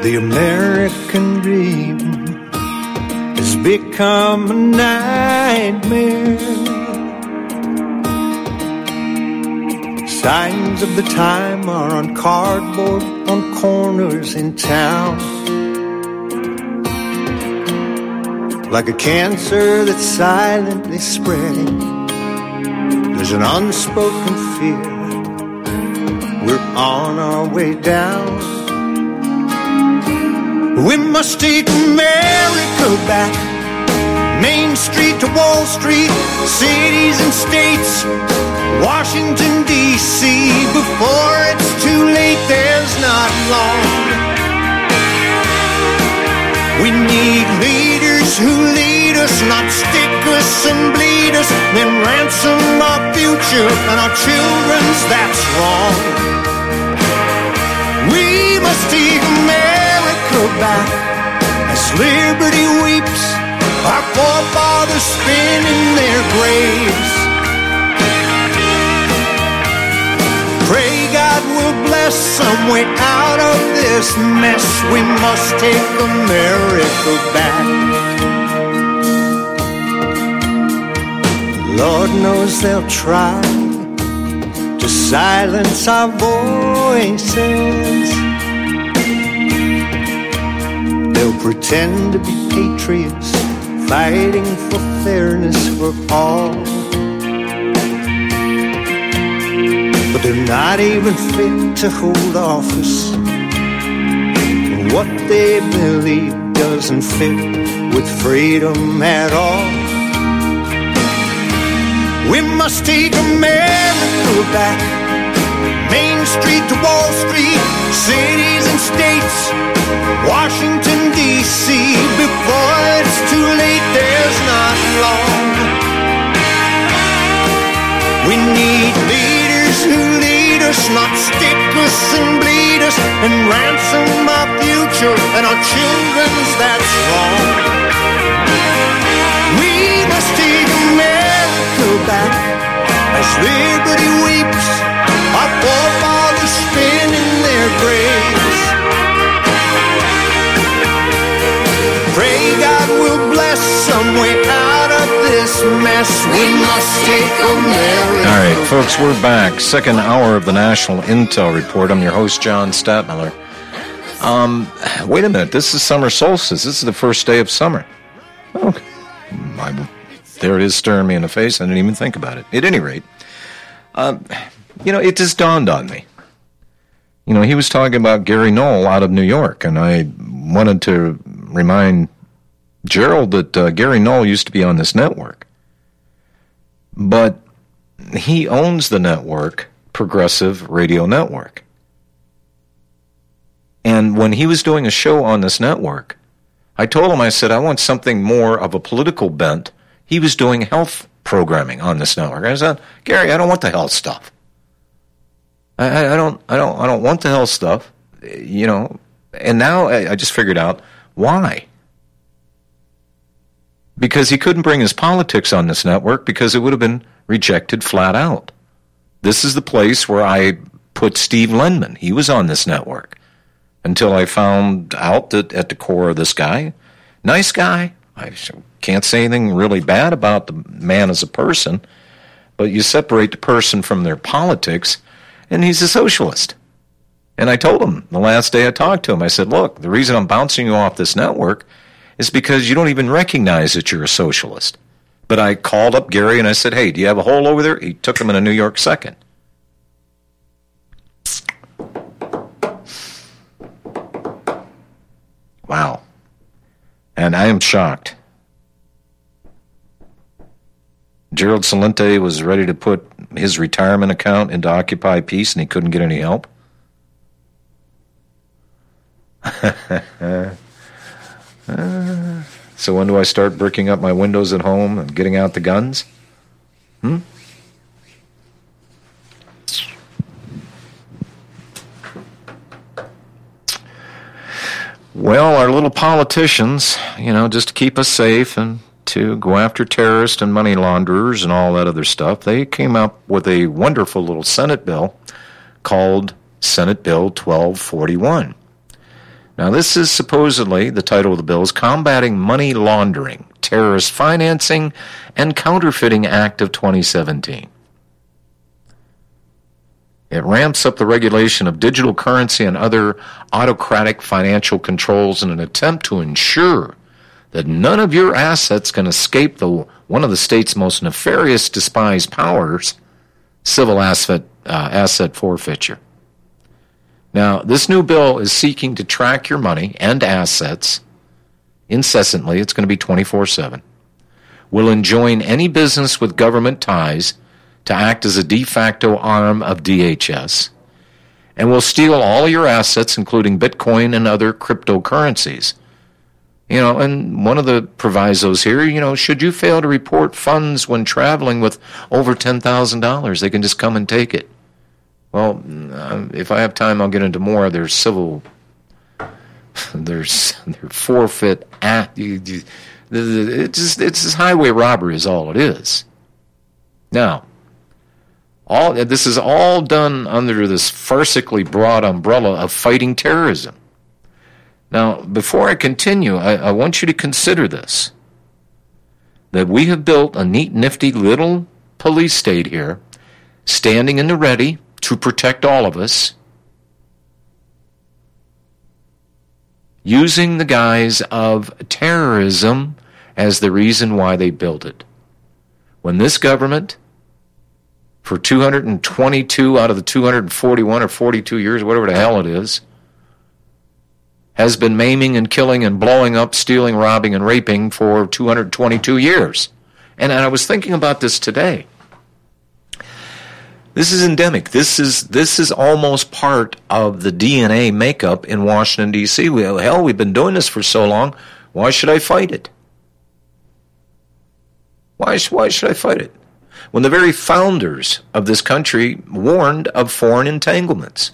The American dream has become a nightmare. Signs of the time are on cardboard on corners in town. Like a cancer that's silently spreading, there's an unspoken fear. We're on our way down. We must take America back. Main Street to Wall Street, cities and states, Washington, D.C. Before it's too late, there's not long. We need leaders who lead us, not stick us and bleed us, then ransom our future and our children's, that's wrong. We must take America back as liberty weeps, our forefathers spin in their graves. Pray God will bless some way out of this mess. We must take America back. Lord knows they'll try to silence our voices. They'll pretend to be patriots, fighting for fairness for all. But they're not even fit to hold office. And what they believe doesn't fit with freedom at all. We must take America back. Main Street to Wall Street, cities and states, Washington, D.C. Before it's too late, there's not long. We need leaders who lead us, not stick us and bleed us, and ransom our future and our children's, that's wrong. We must take America back as liberty weeps, our forefathers spin in their graves. Pray God will bless some way out of this mess. We must take America. All right, folks, we're back. Second hour of the National Intel Report. I'm your host, John Stadtmiller. Wait a minute. This is summer solstice. This is the first day of summer. Okay. There it is staring me in the face. I didn't even think about it. At any rate, it just dawned on me. He was talking about Gary Knoll out of New York, and I wanted to remind Gerald that Gary Knoll used to be on this network. But he owns the network, Progressive Radio Network. And when he was doing a show on this network, I told him, I said, I want something more of a political bent. He was doing health programming on this network. I said, Gary, I don't want the health stuff. I don't want the health stuff, And now I just figured out why. Because he couldn't bring his politics on this network because it would have been rejected flat out. This is the place where I put Steve Lenman. He was on this network until I found out that at the core of this guy, nice guy. I can't say anything really bad about the man as a person, but you separate the person from their politics, and he's a socialist. And I told him the last day I talked to him, I said, look, the reason I'm bouncing you off this network is because you don't even recognize that you're a socialist. But I called up Gary and I said, hey, do you have a hole over there? He took him in a New York second. Wow. And I am shocked. Gerald Celente was ready to put his retirement account into Occupy Peace and he couldn't get any help. So when do I start bricking up my windows at home and getting out the guns? Well, our little politicians, just to keep us safe and to go after terrorists and money launderers and all that other stuff, they came up with a wonderful little Senate bill called Senate Bill 1241. Now, this is supposedly, the title of the bill is Combating Money Laundering, Terrorist Financing, and Counterfeiting Act of 2017. It ramps up the regulation of digital currency and other autocratic financial controls in an attempt to ensure that none of your assets can escape one of the state's most nefarious despised powers, civil asset forfeiture. Now, this new bill is seeking to track your money and assets incessantly. It's going to be 24/7. Will enjoin any business with government ties to act as a de facto arm of DHS, and will steal all your assets, including Bitcoin and other cryptocurrencies. And one of the provisos here, should you fail to report funds when traveling with over $10,000, they can just come and take it. Well, if I have time, I'll get into more of their civil, their forfeit act. It's highway robbery is all it is. Now, this is all done under this farcically broad umbrella of fighting terrorism. Now, before I continue, I want you to consider this, that we have built a neat, nifty little police state here, standing in the ready to protect all of us, using the guise of terrorism as the reason why they built it. When this government, for 222 out of the 241 or 42 years, whatever the hell it is, has been maiming and killing and blowing up, stealing, robbing, and raping for 222 years. And I was thinking about this today. This is endemic. This is almost part of the DNA makeup in Washington, D.C. We've been doing this for so long. Why should I fight it? Why should I fight it? When the very founders of this country warned of foreign entanglements.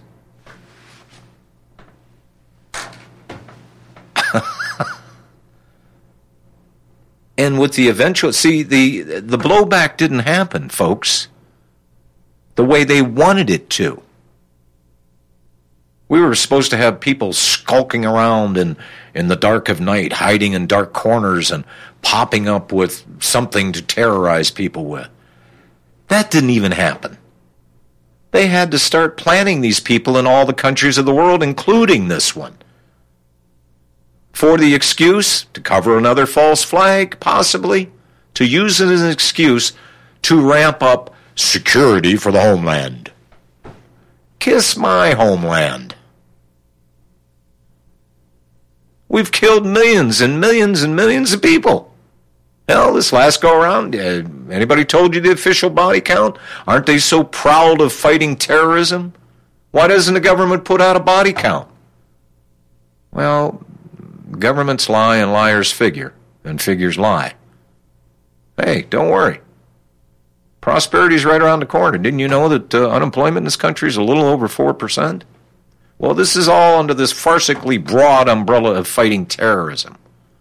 And with the eventual, the blowback didn't happen, folks, the way they wanted it to. We were supposed to have people skulking around in the dark of night, hiding in dark corners and popping up with something to terrorize people with. That didn't even happen. They had to start planting these people in all the countries of the world, including this one. For the excuse to cover another false flag, possibly, to use it as an excuse to ramp up security for the homeland. Kiss my homeland. We've killed millions and millions and millions of people. Hell, this last go-around, anybody told you the official body count? Aren't they so proud of fighting terrorism? Why doesn't the government put out a body count? Well, governments lie and liars figure, and figures lie. Hey, don't worry. Prosperity's right around the corner. Didn't you know that unemployment in this country is a little over 4%? Well, this is all under this farcically broad umbrella of fighting terrorism.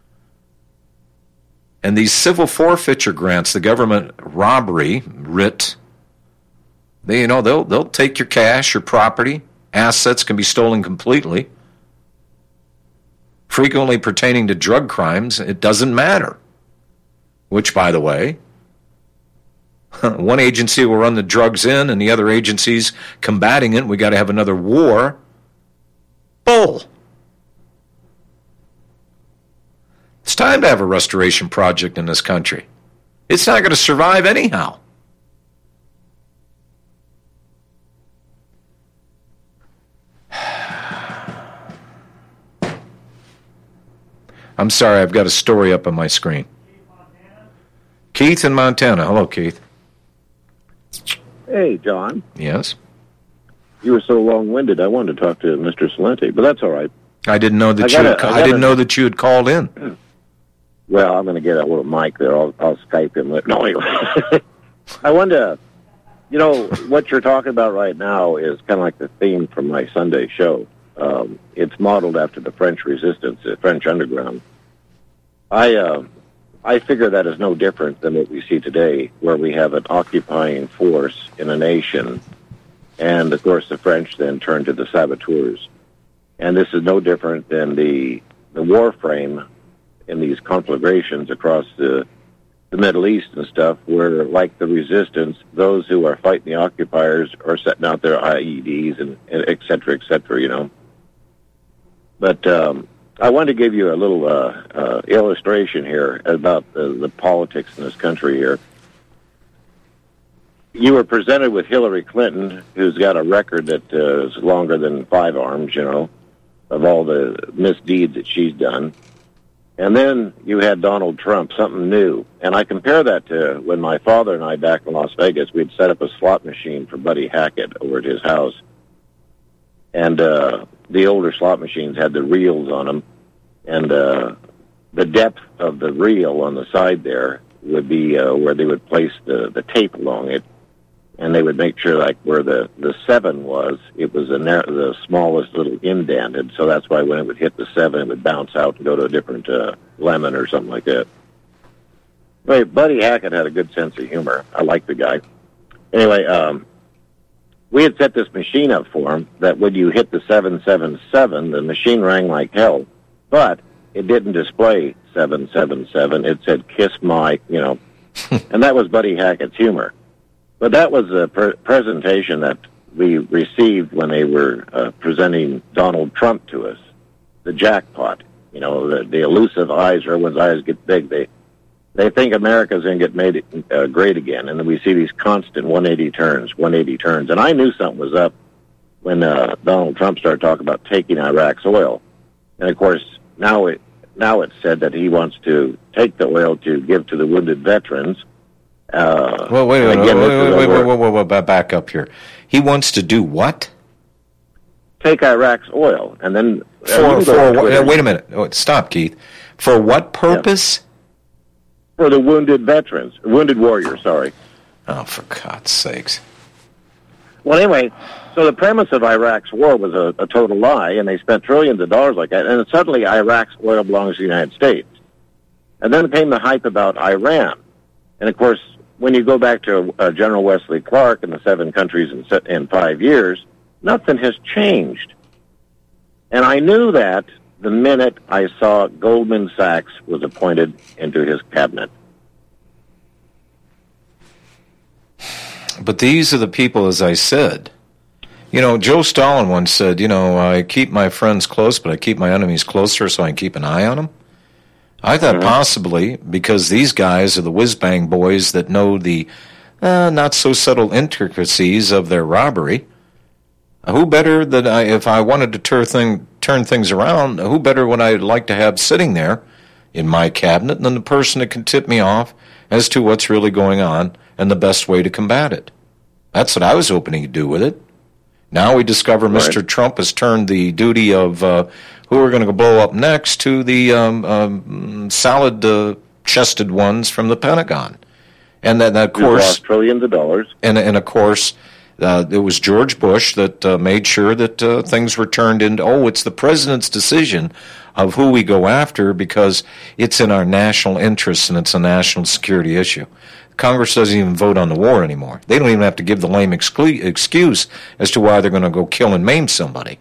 And these civil forfeiture grants, the government robbery writ, they'll take your cash, your property, assets can be stolen completely. Frequently pertaining to drug crimes, it doesn't matter. Which, by the way, one agency will run the drugs in and the other agencies combating it. We got to have another war. Bull. It's time to have a restoration project in this country. It's not going to survive anyhow. I'm sorry, I've got a story up on my screen. Keith in Montana. Hello, Keith. Hey, John. Yes? You were so long-winded, I wanted to talk to Mr. Salenti, but that's all right. I didn't know that I didn't know that you had called in. Well, I'm going to get a little mic there. I'll Skype him. No, anyway. I wonder, what you're talking about right now is kind of like the theme from my Sunday show. It's modeled after the French Resistance, the French Underground. I figure that is no different than what we see today, where we have an occupying force in a nation, and of course the French then turn to the saboteurs. And this is no different than the war frame in these conflagrations across the Middle East and stuff, where, like the resistance, those who are fighting the occupiers are setting out their IEDs and et cetera, you know. But I wanted to give you a little illustration here about the politics in this country here. You were presented with Hillary Clinton, who's got a record that is longer than 5 arms, you know, of all the misdeeds that she's done. And then you had Donald Trump, something new. And I compare that to when my father and I, back in Las Vegas, we'd set up a slot machine for Buddy Hackett over at his house. And the older slot machines had the reels on them. And the depth of the reel on the side there would be where they would place the tape along it. And they would make sure, like, where the 7 was, it was the smallest little indented. So that's why when it would hit the 7, it would bounce out and go to a different lemon or something like that. Anyway, Buddy Hackett had a good sense of humor. I liked the guy. Anyway, we had set this machine up for him that when you hit the 777, the machine rang like hell. But it didn't display 777. It said, "Kiss my," you know. And that was Buddy Hackett's humor. But that was a presentation that we received when they were presenting Donald Trump to us, the jackpot. You know, the elusive eyes, or everyone's eyes get big. They think America's going to get made great again. And then we see these constant 180 turns. And I knew something was up when Donald Trump started talking about taking Iraq's oil. And, of course, now it's said that he wants to take the oil to give to the wounded veterans. Well, wait, back up here. He wants to do what? Take Iraq's oil, and then wait a minute. Oh, stop, Keith. For what purpose? Yeah. For the wounded veterans, wounded warriors. Sorry. Oh, for God's sakes. Well, anyway, so the premise of Iraq's war was a total lie, and they spent trillions of dollars like that, and suddenly Iraq's oil belongs to the United States. And then came the hype about Iran, and of course, when you go back to General Wesley Clark and the 7 countries in 5 years, nothing has changed. And I knew that the minute I saw Goldman Sachs was appointed into his cabinet. But these are the people, as I said. You know, Joe Stalin once said, you know, I keep my friends close, but I keep my enemies closer so I can keep an eye on them. I thought possibly because these guys are the whiz-bang boys that know the not-so-subtle intricacies of their robbery. Who better than if I wanted to turn things around, who better would I like to have sitting there in my cabinet than the person that can tip me off as to what's really going on and the best way to combat it? That's what I was hoping he'd do with it. Now we discover Mr. Trump has turned the duty of who we're going to blow up next to the salad-chested ones from the Pentagon. And then, of course, lost trillions of dollars. And of course, it was George Bush that made sure that things were turned into, it's the president's decision of who we go after because it's in our national interests and it's a national security issue. Congress doesn't even vote on the war anymore. They don't even have to give the lame excuse as to why they're going to go kill and maim somebody.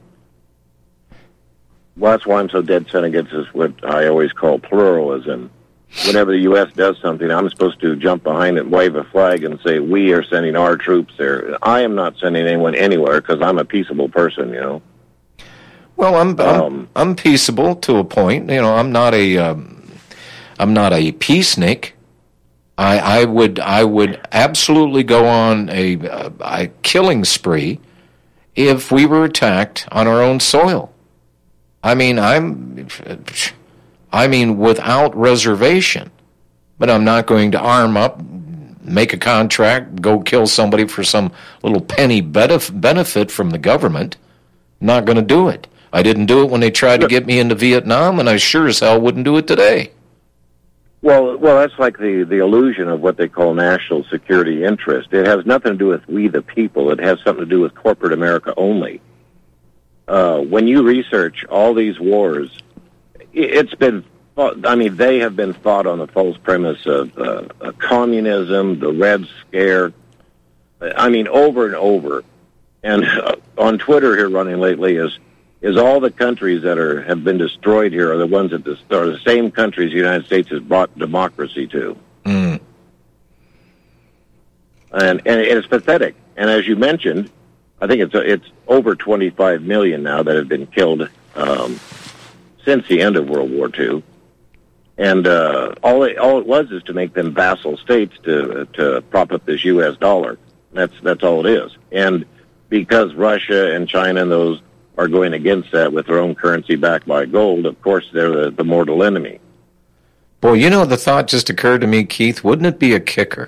Well, that's why I'm so dead set against this, what I always call pluralism. Whenever the U.S. does something, I'm supposed to jump behind it and wave a flag and say, we are sending our troops there. I am not sending anyone anywhere because I'm a peaceable person, you know. Well, I'm peaceable to a point. You know, I'm not a peacenik. I would absolutely go on a killing spree if we were attacked on our own soil. I mean, without reservation. But I'm not going to arm up, make a contract, go kill somebody for some little penny benefit from the government. Not going to do it. I didn't do it when they tried to get me into Vietnam, and I sure as hell wouldn't do it today. Well, that's like the illusion of what they call national security interest. It has nothing to do with we the people. It has something to do with corporate America only. When you research all these wars, it's been fought, I mean, they have been fought on the false premise of communism, the Red Scare, I mean, over and over. And on Twitter here running lately is is all the countries that have been destroyed here are the ones that are the same countries the United States has brought democracy to. Mm. And it's pathetic. And as you mentioned, I think it's over 25 million now that have been killed since the end of World War II. And all it was is to make them vassal states to prop up this U.S. dollar. That's all it is. And because Russia and China and those are going against that with their own currency backed by gold, of course they're the mortal enemy. Boy, the thought just occurred to me, Keith, wouldn't it be a kicker?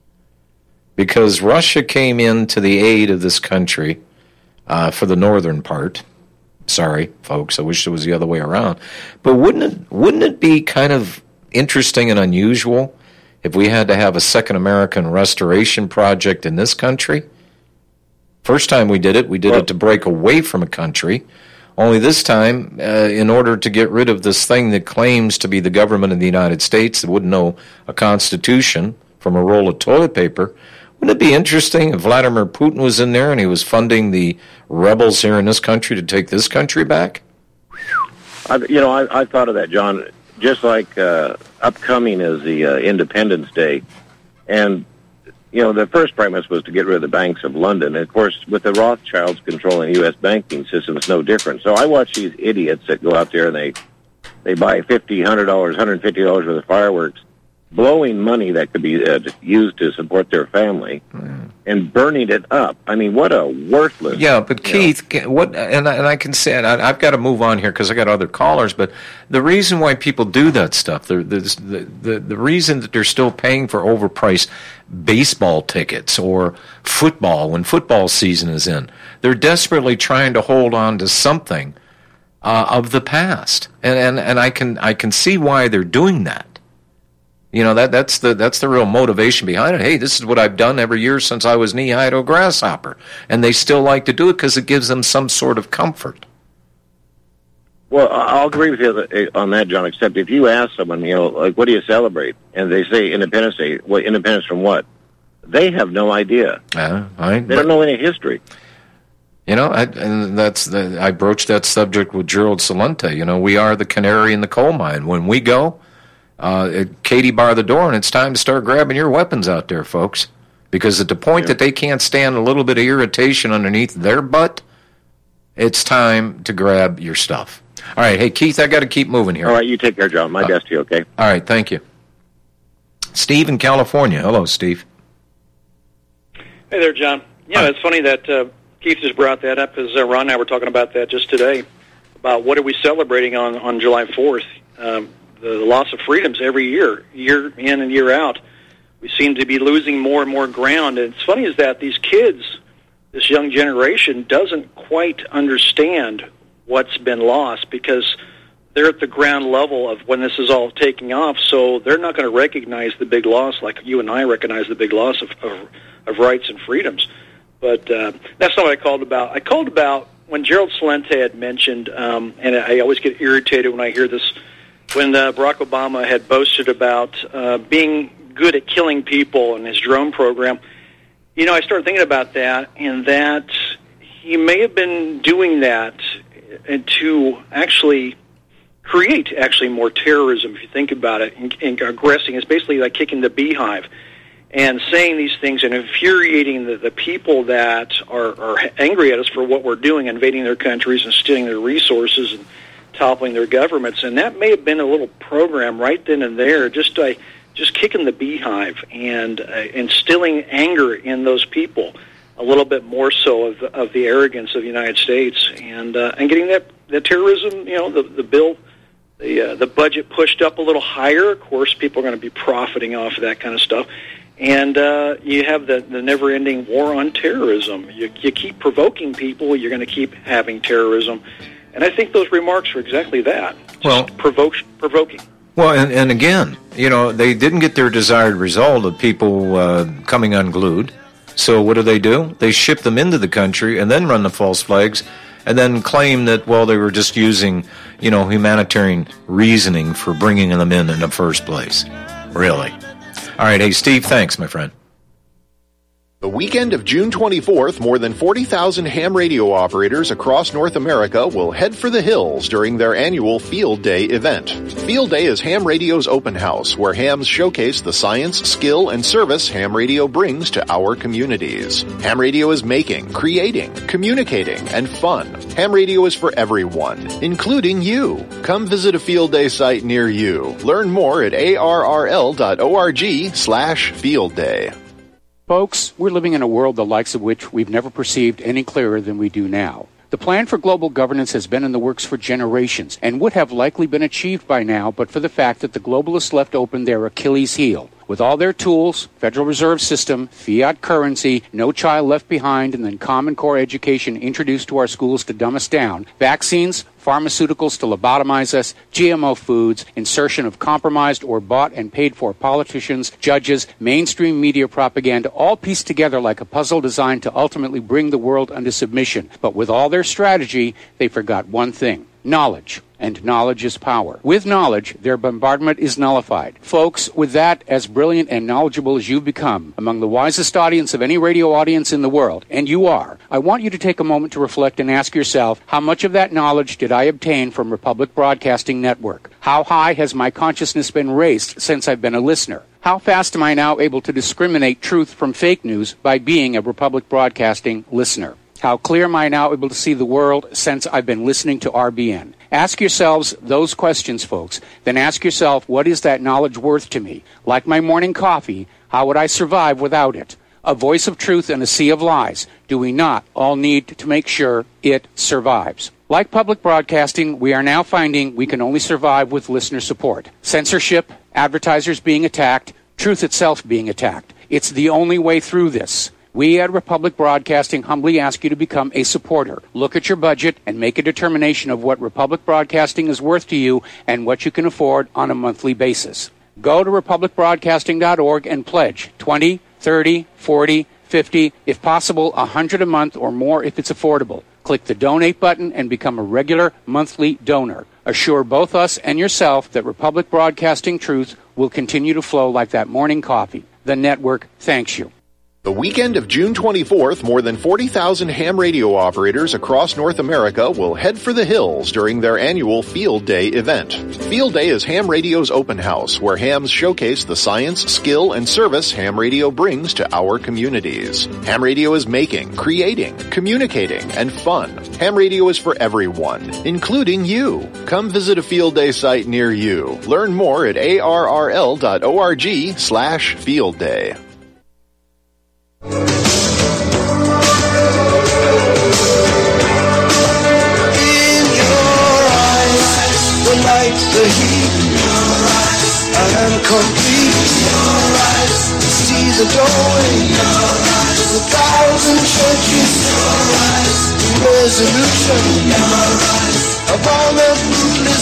Because Russia came in to the aid of this country for the northern part. Sorry, folks, I wish it was the other way around. But wouldn't it be kind of interesting and unusual if we had to have a second American restoration project in this country? First time we did it to break away from a country. Only this time, in order to get rid of this thing that claims to be the government of the United States that wouldn't know a constitution from a roll of toilet paper. Wouldn't it be interesting if Vladimir Putin was in there and he was funding the rebels here in this country to take this country back? I thought of that, John. Just like upcoming is the Independence Day, and the first premise was to get rid of the banks of London. And of course, with the Rothschilds controlling the U.S. banking system, it's no different. So I watch these idiots that go out there and they buy $50, $100, $150 worth of fireworks, blowing money that could be used to support their family, and burning it up. I mean, what a worthless... Yeah, but Keith, what? And I can say, and I've got to move on here because I got other callers, but the reason why people do that stuff, the reason that they're still paying for overpriced baseball tickets or football when football season is in, they're desperately trying to hold on to something of the past. And I can see why they're doing that. That's the real motivation behind it. Hey, this is what I've done every year since I was knee-high to a grasshopper. And they still like to do it because it gives them some sort of comfort. Well, I'll agree with you on that, John, except if you ask someone, like, what do you celebrate? And they say Independence Day. Well, independence from what? They have no idea. They don't know any history. I broached that subject with Gerald Celente. We are the canary in the coal mine. When we go... Katie bar the door, and it's time to start grabbing your weapons out there, folks. Because at the point that they can't stand a little bit of irritation underneath their butt, it's time to grab your stuff. All right, hey, Keith, I got to keep moving here. All right, you take care, John. My best to you, okay? All right, thank you. Steve in California. Hello, Steve. Hey there, John. It's funny that Keith just brought that up, because Ron and I were talking about that just today, about what are we celebrating on July 4th. The loss of freedoms every year in and year out. We seem to be losing more and more ground. And it's funny is that these kids, this young generation, doesn't quite understand what's been lost because they're at the ground level of when this is all taking off, so they're not going to recognize the big loss like you and I recognize the big loss of rights and freedoms. But that's not what I called about. I called about when Gerald Celente had mentioned, and I always get irritated when I hear this, when Barack Obama had boasted about being good at killing people in his drone program. I started thinking about that, and that he may have been doing that to actually create more terrorism, if you think about it, and aggressing. It's basically like kicking the beehive and saying these things and infuriating the people that are angry at us for what we're doing, invading their countries and stealing their resources and toppling their governments. And that may have been a little program right then and there, just kicking the beehive and instilling anger in those people a little bit more so of the arrogance of the United States and getting that terrorism, the bill, the budget pushed up a little higher. Of course, people are going to be profiting off of that kind of stuff. And you have the never-ending war on terrorism. You keep provoking people, you're going to keep having terrorism. And I think those remarks are exactly that. Provoking. Well, and again, they didn't get their desired result of people coming unglued. So what do? They ship them into the country and then run the false flags and then claim that, they were just using, humanitarian reasoning for bringing them in the first place. Really? All right, hey, Steve, thanks, my friend. The The weekend of June 24th, more than 40,000 ham radio operators across North America will head for the hills during their annual Field Day event. Field Day is ham radio's open house, where hams showcase the science, skill, and service ham radio brings to our communities. Ham radio is making, creating, communicating, and fun. Ham radio is for everyone, including you. Come visit a Field Day site near you. Learn more at arrl.org/fieldday. Folks, we're living in a world the likes of which we've never perceived any clearer than we do now. The plan for global governance has been in the works for generations and would have likely been achieved by now but for the fact that the globalists left open their Achilles heel. With all their tools, Federal Reserve System, fiat currency, no child left behind, and then Common Core education introduced to our schools to dumb us down, vaccines, pharmaceuticals to lobotomize us, GMO foods, insertion of compromised or bought and paid for politicians, judges, mainstream media propaganda, all pieced together like a puzzle designed to ultimately bring the world under submission. But with all their strategy, they forgot one thing: knowledge. And knowledge is power. With knowledge, their bombardment is nullified. Folks, with that, as brilliant and knowledgeable as you've become, among the wisest audience of any radio audience in the world, and you are, I want you to take a moment to reflect and ask yourself, how much of that knowledge did I obtain from Republic Broadcasting Network? How high has my consciousness been raised since I've been a listener? How fast am I now able to discriminate truth from fake news by being a Republic Broadcasting listener? How clear am I now able to see the world since I've been listening to RBN? Ask yourselves those questions, folks. Then ask yourself, what is that knowledge worth to me? Like my morning coffee, how would I survive without it? A voice of truth in a sea of lies. Do we not all need to make sure it survives? Like public broadcasting, we are now finding we can only survive with listener support. Censorship, advertisers being attacked, truth itself being attacked. It's the only way through this. We at Republic Broadcasting humbly ask you to become a supporter. Look at your budget and make a determination of what Republic Broadcasting is worth to you and what you can afford on a monthly basis. Go to republicbroadcasting.org and pledge $20, $30, $40, $50, if possible, $100 a month or more if it's affordable. Click the donate button and become a regular monthly donor. Assure both us and yourself that Republic Broadcasting truth will continue to flow like that morning coffee. The network thanks you. The weekend of June 24th, more than 40,000 ham radio operators across North America will head for the hills during their annual Field Day event. Field Day is ham radio's open house, where hams showcase the science, skill, and service ham radio brings to our communities. Ham radio is making, creating, communicating, and fun. Ham radio is for everyone, including you. Come visit a Field Day site near you. Learn more at arrl.org/fieldday. In your eyes, the light, the heat, and complete. See the doorway, the thousand churches, the resolution of all the ruthless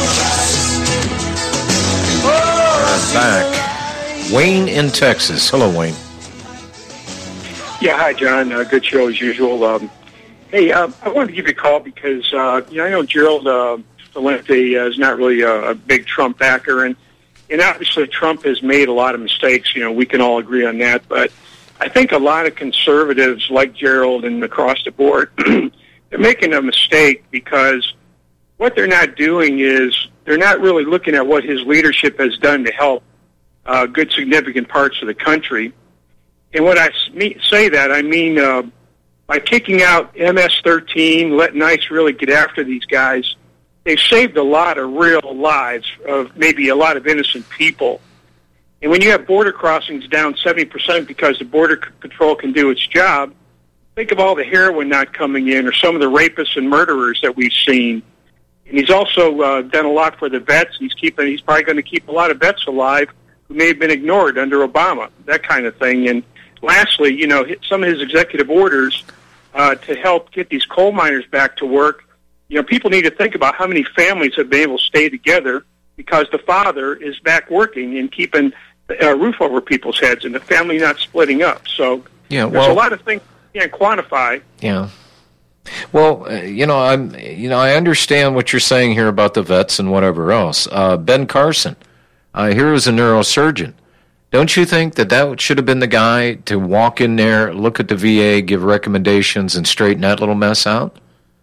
soldiers. Back. Wayne in Texas. Hello, Wayne. Yeah, hi, John. Good show as usual. Hey, I wanted to give you a call because I know Gerald Valente is not really a big Trump backer, and obviously Trump has made a lot of mistakes. We can all agree on that. But I think a lot of conservatives like Gerald and across the board, they're making a mistake because what they're not doing is they're not really looking at what his leadership has done to help good significant parts of the country. And when I say that, I mean by kicking out MS-13, letting ICE really get after these guys, they've saved a lot of real lives of maybe a lot of innocent people. And when you have border crossings down 70% because the Border Control can do its job, think of all the heroin not coming in or some of the rapists and murderers that we've seen. And he's also done a lot for the vets. He's probably going to keep a lot of vets alive who may have been ignored under Obama, that kind of thing. And lastly, some of his executive orders to help get these coal miners back to work, people need to think about how many families have been able to stay together because the father is back working and keeping a roof over people's heads and the family not splitting up. So there's a lot of things you can't quantify. Yeah. Well, I understand what you're saying here about the vets and whatever else. Ben Carson, here is a neurosurgeon. Don't you think that should have been the guy to walk in there, look at the VA, give recommendations, and straighten that little mess out?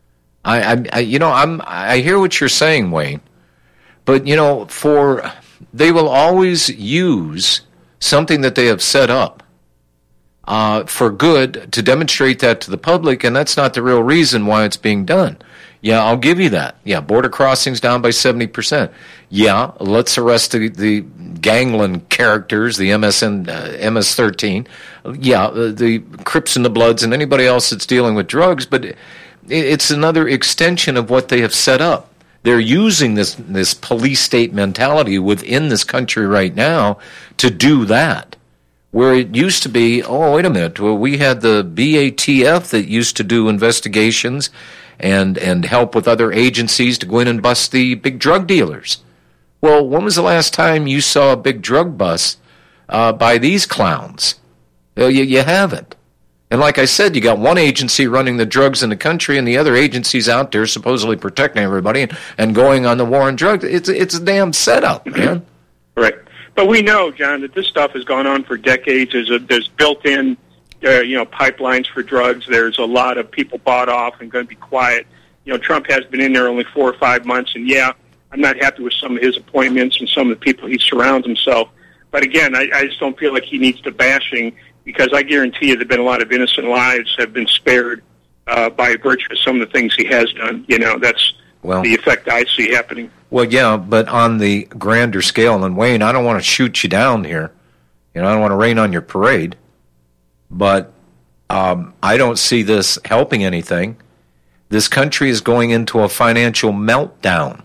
I hear what you're saying, Wayne, but they will always use something that they have set up for good to demonstrate that to the public, and that's not the real reason why it's being done. Yeah, I'll give you that. Yeah, border crossings down by 70%. Yeah, let's arrest the gangland characters, the MS-13. Yeah, the Crips and the Bloods and anybody else that's dealing with drugs, but it's another extension of what they have set up. They're using this police state mentality within this country right now to do that. Where it used to be, oh, wait a minute, well, we had the BATF that used to do investigations and help with other agencies to go in and bust the big drug dealers. Well, when was the last time you saw a big drug bust by these clowns? You haven't. And like I said, you got one agency running the drugs in the country and the other agencies out there supposedly protecting everybody and going on the war on drugs. It's a damn setup, man. Right. But we know, John, that this stuff has gone on for decades. There's built-in, pipelines for drugs. There's a lot of people bought off and going to be quiet. Trump has been in there only 4 or 5 months, and yeah, I'm not happy with some of his appointments and some of the people he surrounds himself. But again, I just don't feel like he needs the bashing, because I guarantee you there have been a lot of innocent lives have been spared by virtue of some of the things he has done. That's the effect I see happening. Well, yeah, but on the grander scale, and Wayne, I don't want to shoot you down here. I don't want to rain on your parade, but I don't see this helping anything. This country is going into a financial meltdown.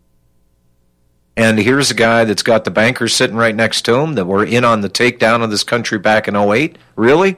And here's a guy that's got the bankers sitting right next to him that were in on the takedown of this country back in 2008. Really?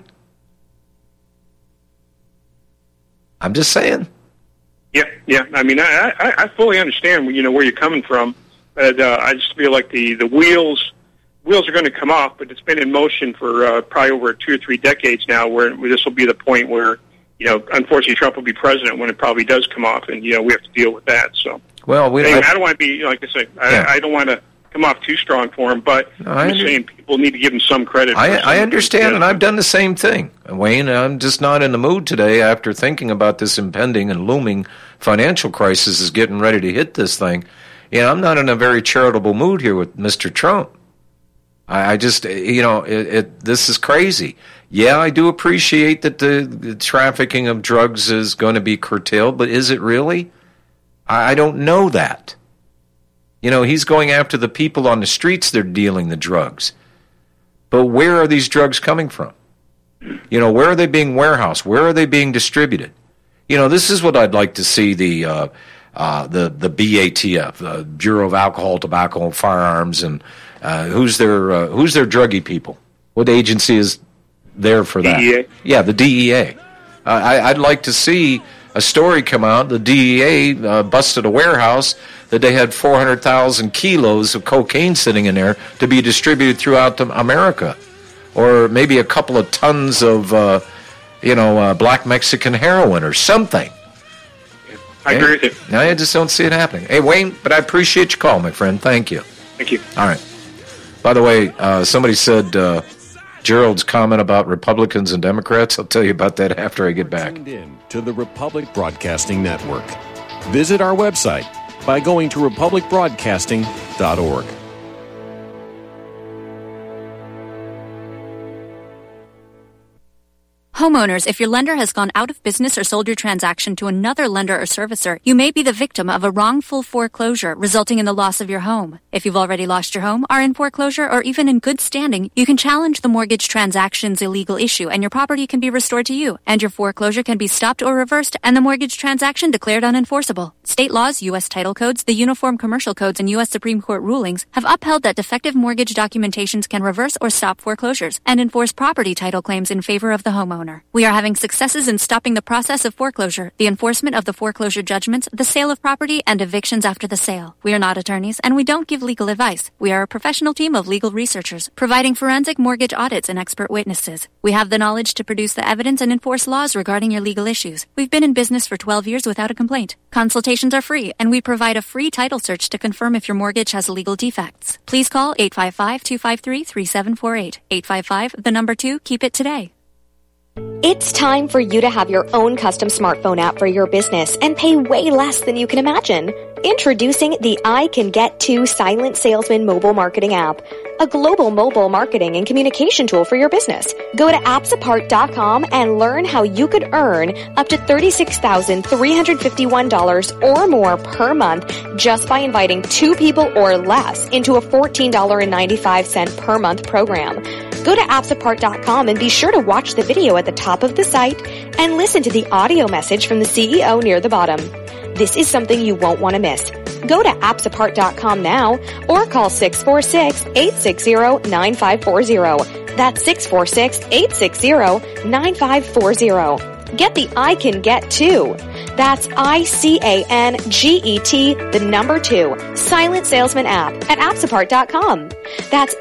I'm just saying. Yeah. I mean, I fully understand, where you're coming from, but I just feel like the wheels are going to come off. But it's been in motion for probably over 2 or 3 decades now, where this will be the point where, unfortunately, Trump will be president when it probably does come off, and we have to deal with that. So, well, I don't want to be, like I say, I don't want to come off too strong for him, but I'm saying people need to give him some credit. I understand, and I've done the same thing, Wayne. I'm just not in the mood today after thinking about this impending and looming financial crisis is getting ready to hit this thing. I'm not in a very charitable mood here with Mr. Trump. I just, this is crazy. Yeah, I do appreciate that the trafficking of drugs is going to be curtailed, but is it really? I don't know that. He's going after the people on the streets that are dealing the drugs. But where are these drugs coming from? Where are they being warehoused? Where are they being distributed? This is what I'd like to see the BATF, the Bureau of Alcohol, Tobacco, and Firearms, and who's their druggy people? What agency is there for that? DEA. Yeah, the DEA. I'd like to see a story come out. The DEA busted a warehouse that they had 400,000 kilos of cocaine sitting in there to be distributed throughout America, or maybe a couple of tons of black Mexican heroin or something. I agree with you. I just don't see it happening. Hey, Wayne, but I appreciate your call, my friend. Thank you. Thank you. All right. By the way, somebody said Gerald's comment about Republicans and Democrats. I'll tell you about that after I get back. Tuned in to the Republic Broadcasting Network. Visit our website by going to republicbroadcasting.org. Homeowners, if your lender has gone out of business or sold your transaction to another lender or servicer, you may be the victim of a wrongful foreclosure resulting in the loss of your home. If you've already lost your home, are in foreclosure, or even in good standing, you can challenge the mortgage transaction's illegal issue and your property can be restored to you, and your foreclosure can be stopped or reversed and the mortgage transaction declared unenforceable. State laws, U.S. title codes, the Uniform Commercial Codes, and U.S. Supreme Court rulings have upheld that defective mortgage documentations can reverse or stop foreclosures and enforce property title claims in favor of the homeowner. homeowner. We are having successes in stopping the process of foreclosure, the enforcement of the foreclosure judgments, the sale of property, and evictions after the sale. We are not attorneys, and we don't give legal advice. We are a professional team of legal researchers, providing forensic mortgage audits and expert witnesses. We have the knowledge to produce the evidence and enforce laws regarding your legal issues. We've been in business for 12 years without a complaint. Consultations are free, and we provide a free title search to confirm if your mortgage has legal defects. Please call 855-253-3748. 855, 2, keep it today. It's time for you to have your own custom smartphone app for your business and pay way less than you can imagine. Introducing the I Can Get To Silent Salesman mobile marketing app, a global mobile marketing and communication tool for your business. Go to appsapart.com and learn how you could earn up to $36,351 or more per month just by inviting 2 people or less into a $14.95 per month program. Go to appsapart.com and be sure to watch the video at the top of the site and listen to the audio message from the CEO near the bottom. This is something you won't want to miss. Go to appsapart.com now or call 646-860-9540. That's 646-860-9540. Get the I Can Get To. That's ICANGET, the number 2, Silent Salesman app at appsapart.com. That's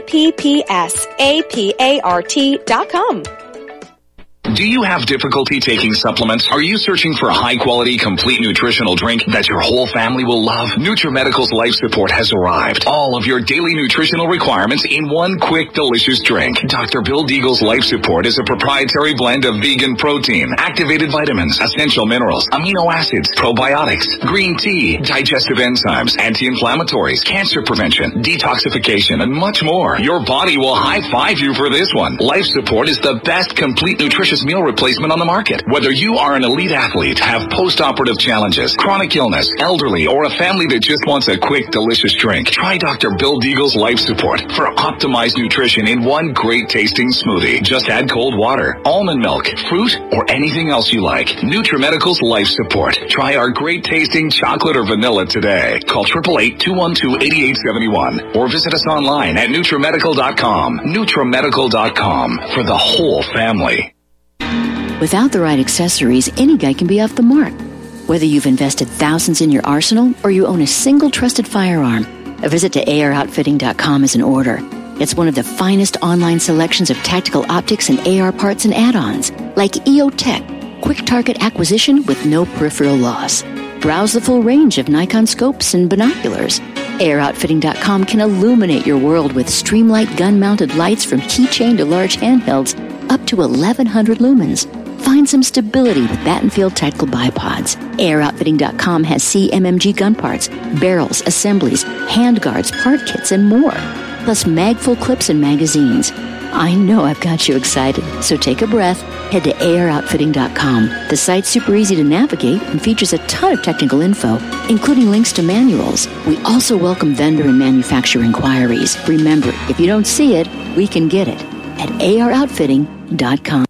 APPSAPART.com. Do you have difficulty taking supplements? Are you searching for a high-quality, complete nutritional drink that your whole family will love? NutriMedical's Life Support has arrived. All of your daily nutritional requirements in one quick, delicious drink. Dr. Bill Deagle's Life Support is a proprietary blend of vegan protein, activated vitamins, essential minerals, amino acids, probiotics, green tea, digestive enzymes, anti-inflammatories, cancer prevention, detoxification, and much more. Your body will high-five you for this one. Life Support is the best complete nutritious meal replacement on the market. Whether you are an elite athlete, have post-operative challenges, chronic illness, elderly, or a family that just wants a quick, delicious drink, try Dr. Bill Deagle's Life Support for optimized nutrition in one great tasting smoothie. Just add cold water, almond milk, fruit, or anything else you like. NutriMedical's Life Support. Try our great tasting chocolate or vanilla today. Call 888-212-8871 or visit us online at NutriMedical.com. NutriMedical.com for the whole family. Without the right accessories, any guy can be off the mark. Whether you've invested thousands in your arsenal or you own a single trusted firearm, a visit to AROutfitting.com is in order. It's one of the finest online selections of tactical optics and AR parts and add-ons, like EOTech, quick target acquisition with no peripheral loss. Browse the full range of Nikon scopes and binoculars. AROutfitting.com can illuminate your world with Streamlight gun-mounted lights from keychain to large handhelds up to 1,100 lumens. Find some stability with Battenfield Tactical Bipods. AirOutfitting.com has CMMG gun parts, barrels, assemblies, handguards, part kits, and more. Plus mag-full clips and magazines. I know I've got you excited, so take a breath. Head to AirOutfitting.com. The site's super easy to navigate and features a ton of technical info, including links to manuals. We also welcome vendor and manufacturer inquiries. Remember, if you don't see it, we can get it at AirOutfitting.com.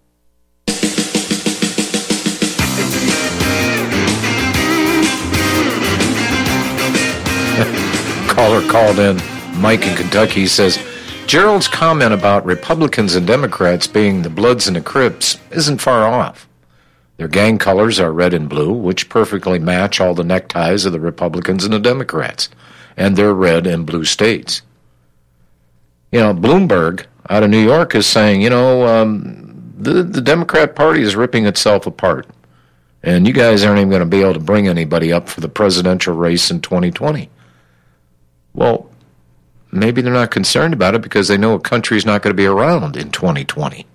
Caller called in, Mike in Kentucky, says, Gerald's comment about Republicans and Democrats being the Bloods and the Crips isn't far off. Their gang colors are red and blue, which perfectly match all the neckties of the Republicans and the Democrats, and their red and blue states. You know, Bloomberg out of New York is saying, the Democrat Party is ripping itself apart, and you guys aren't even going to be able to bring anybody up for the presidential race in 2020. Well, maybe they're not concerned about it because they know a country's not going to be around in 2020.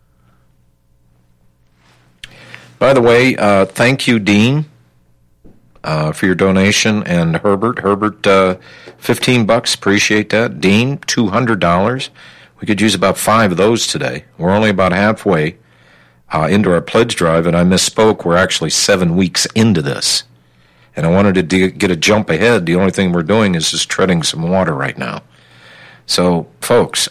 By the way, thank you, Dean, for your donation, and Herbert, $15, appreciate that. Dean, $200. We could use about 5 of those today. We're only about halfway into our pledge drive, and I misspoke. We're actually 7 weeks into this. And I wanted to get a jump ahead. The only thing we're doing is just treading some water right now. So, folks,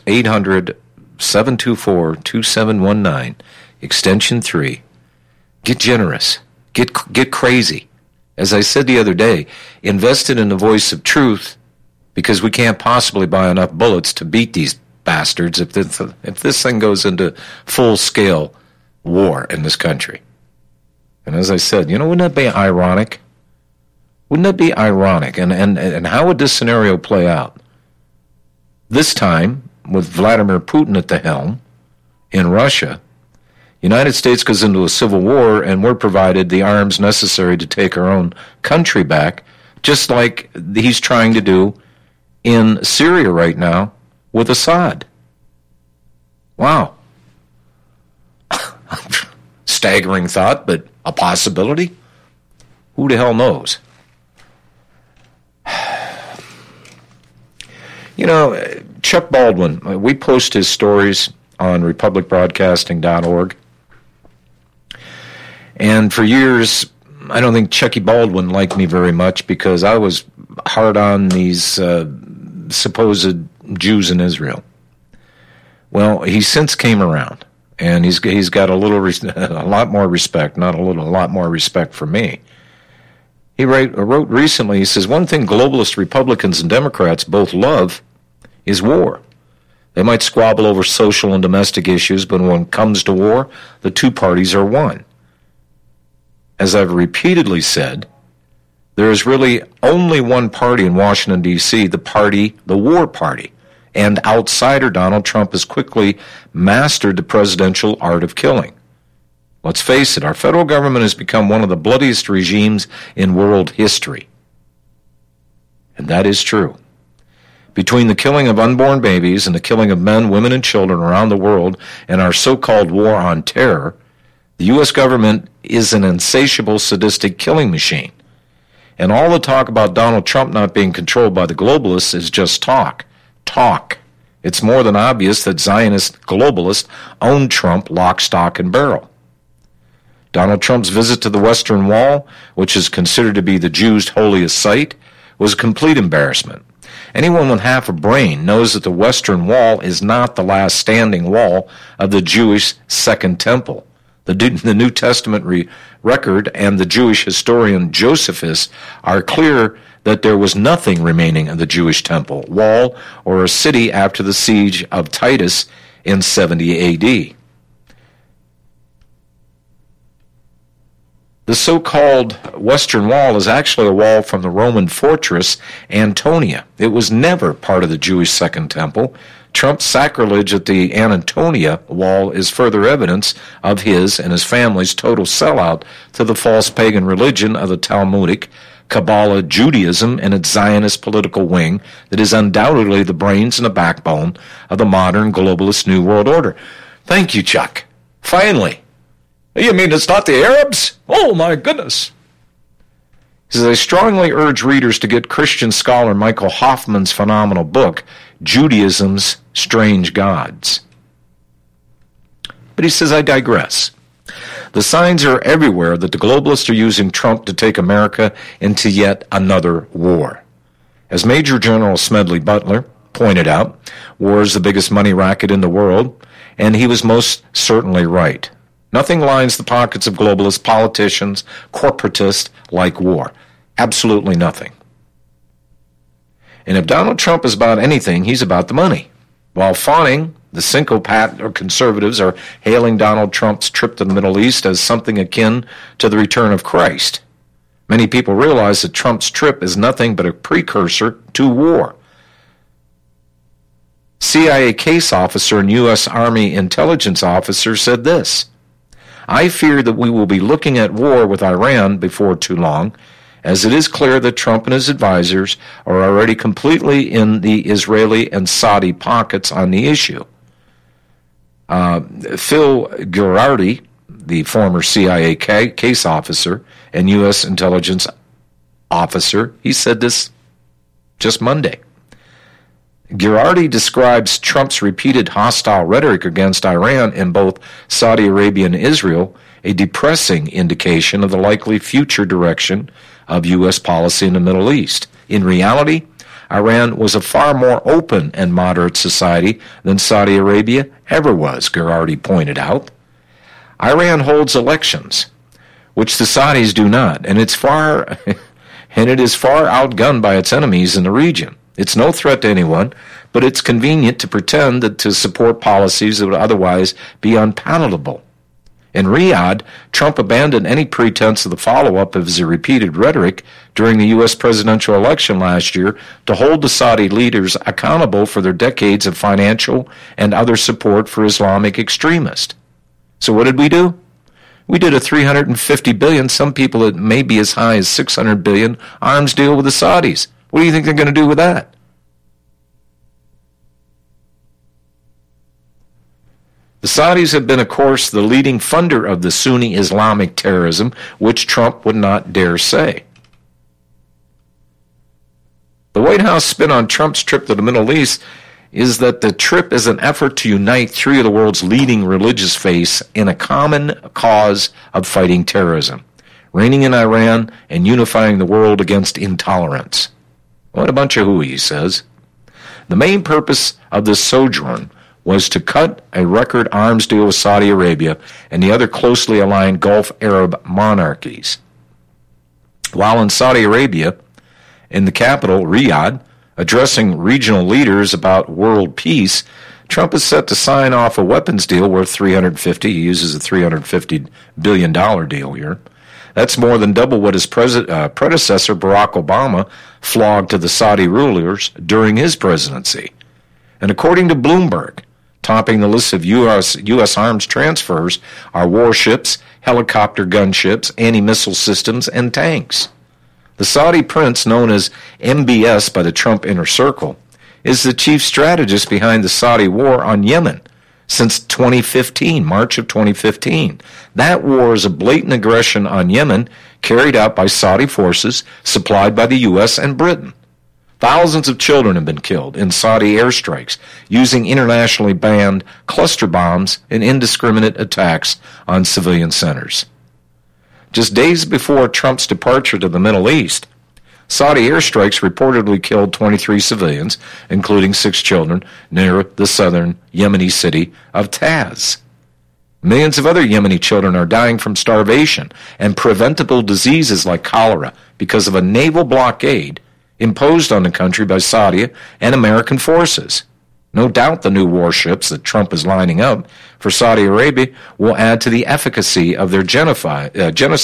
800-724-2719, extension 3. Get generous. Get crazy. As I said the other day, invest it in the voice of truth, because we can't possibly buy enough bullets to beat these bastards if this thing goes into full-scale war in this country. And as I said, wouldn't that be ironic? Wouldn't that be ironic? And how would this scenario play out? This time, with Vladimir Putin at the helm in Russia, United States goes into a civil war, and we're provided the arms necessary to take our own country back, just like he's trying to do in Syria right now with Assad. Wow. Staggering thought, but a possibility? Who the hell knows? Chuck Baldwin, we post his stories on republicbroadcasting.org. And for years, I don't think Chucky Baldwin liked me very much because I was hard on these supposed Jews in Israel. Well, he since came around, and he's got a lot more respect, not a little, a lot more respect for me. He wrote recently, he says, one thing globalist Republicans and Democrats both love is war. They might squabble over social and domestic issues, but when it comes to war, the two parties are one. As I've repeatedly said, there is really only one party in Washington, D.C., the war party. And outsider Donald Trump has quickly mastered the presidential art of killing. Let's face it, our federal government has become one of the bloodiest regimes in world history. And that is true. Between the killing of unborn babies and the killing of men, women, and children around the world and our so-called war on terror, the U.S. government is an insatiable, sadistic killing machine. And all the talk about Donald Trump not being controlled by the globalists is just talk. Talk. It's more than obvious that Zionist globalists own Trump lock, stock, and barrel. Donald Trump's visit to the Western Wall, which is considered to be the Jews' holiest site, was a complete embarrassment. Anyone with half a brain knows that the Western Wall is not the last standing wall of the Jewish Second Temple. The New Testament record and the Jewish historian Josephus are clear that there was nothing remaining of the Jewish temple, wall, or a city after the siege of Titus in 70 A.D. The so-called Western Wall is actually a wall from the Roman fortress Antonia. It was never part of the Jewish Second Temple. Trump's sacrilege at the Antonia Wall is further evidence of his and his family's total sellout to the false pagan religion of the Talmudic Kabbalah Judaism and its Zionist political wing that is undoubtedly the brains and the backbone of the modern globalist New World Order. Thank you, Chuck. Finally. You mean it's not the Arabs? Oh, my goodness. He says, I strongly urge readers to get Christian scholar Michael Hoffman's phenomenal book, Judaism's Strange Gods. But he says, I digress. The signs are everywhere that the globalists are using Trump to take America into yet another war. As Major General Smedley Butler pointed out, war is the biggest money racket in the world, and he was most certainly right. Nothing lines the pockets of globalist politicians, corporatists, like war. Absolutely nothing. And if Donald Trump is about anything, he's about the money. While fawning, the syncopat or conservatives are hailing Donald Trump's trip to the Middle East as something akin to the return of Christ. Many people realize that Trump's trip is nothing but a precursor to war. CIA case officer and U.S. Army intelligence officer said this, I fear that we will be looking at war with Iran before too long, as it is clear that Trump and his advisors are already completely in the Israeli and Saudi pockets on the issue. Phil Girardi, the former CIA case officer and U.S. intelligence officer, he said this just Monday. Girardi describes Trump's repeated hostile rhetoric against Iran in both Saudi Arabia and Israel a depressing indication of the likely future direction of U.S. policy in the Middle East. In reality, Iran was a far more open and moderate society than Saudi Arabia ever was, Girardi pointed out. Iran holds elections, which the Saudis do not, and it is far outgunned by its enemies in the region. It's no threat to anyone, but it's convenient to pretend that to support policies that would otherwise be unpalatable. In Riyadh, Trump abandoned any pretense of the follow-up of his repeated rhetoric during the U.S. presidential election last year to hold the Saudi leaders accountable for their decades of financial and other support for Islamic extremists. So what did we do? We did a $350 billion, some people it may be as high as $600 billion arms deal with the Saudis. What do you think they're going to do with that? The Saudis have been, of course, the leading funder of the Sunni Islamic terrorism, which Trump would not dare say. The White House spin on Trump's trip to the Middle East is that the trip is an effort to unite three of the world's leading religious faiths in a common cause of fighting terrorism, reigning in Iran and unifying the world against intolerance. What a bunch of hooey, he says. The main purpose of this sojourn was to cut a record arms deal with Saudi Arabia and the other closely aligned Gulf Arab monarchies. While in Saudi Arabia, in the capital, Riyadh, addressing regional leaders about world peace, Trump is set to sign off a weapons deal worth $350. He uses a $350 billion deal here. That's more than double what his predecessor, Barack Obama, flogged to the Saudi rulers during his presidency. And according to Bloomberg, topping the list of U.S. arms transfers are warships, helicopter gunships, anti-missile systems, and tanks. The Saudi prince, known as MBS by the Trump inner circle, is the chief strategist behind the Saudi war on Yemen since 2015, March of 2015. That war is a blatant aggression on Yemen carried out by Saudi forces supplied by the U.S. and Britain. Thousands of children have been killed in Saudi airstrikes using internationally banned cluster bombs and indiscriminate attacks on civilian centers. Just days before Trump's departure to the Middle East, Saudi airstrikes reportedly killed 23 civilians, including 6 children, near the southern Yemeni city of Taz. Millions of other Yemeni children are dying from starvation and preventable diseases like cholera because of a naval blockade imposed on the country by Saudi and American forces. No doubt the new warships that Trump is lining up for Saudi Arabia will add to the efficacy of their genocide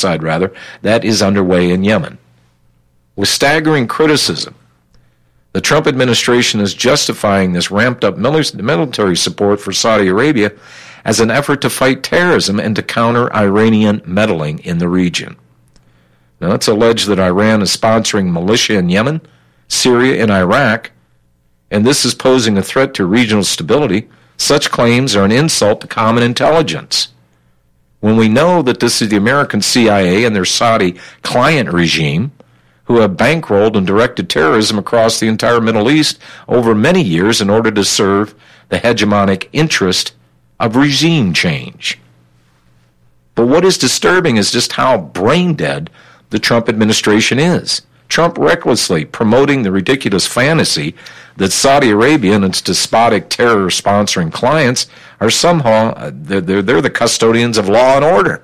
that is underway in Yemen. With staggering criticism, the Trump administration is justifying this ramped-up military support for Saudi Arabia as an effort to fight terrorism and to counter Iranian meddling in the region. Now, it's alleged that Iran is sponsoring militia in Yemen, Syria, and Iraq, and this is posing a threat to regional stability. Such claims are an insult to common intelligence. When we know that this is the American CIA and their Saudi client regime who have bankrolled and directed terrorism across the entire Middle East over many years in order to serve the hegemonic interest of regime change. But what is disturbing is just how brain-dead the Trump administration is. Trump recklessly promoting the ridiculous fantasy that Saudi Arabia and its despotic terror-sponsoring clients are somehow, they're the custodians of law and order.